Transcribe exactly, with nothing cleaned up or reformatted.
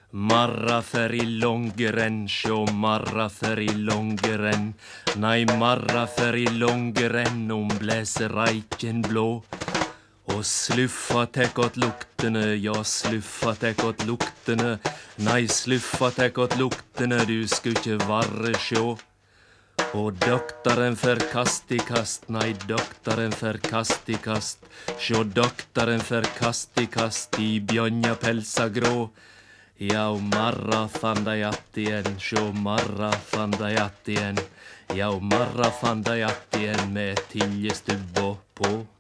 Marra fer i långeren, sjå marra fer i långeren. Nei, marra fer i långeren, om bläser reiken blå. Og sluffa tek åt luktene, ja sluffa tek åt luktene. Nei, sluffa tek åt luktene, du sku ikkje varre sjå. Og doktoren fer kast i kast, nei, doktoren fer kast i kast. Sjå doktoren fer kast i kast i bjørnja pelsa grå. Ja, og marra fann dei att igjen, sjå marra fann dei att igjen. Ja, og marra fann dei att igjen med tiljestubba på.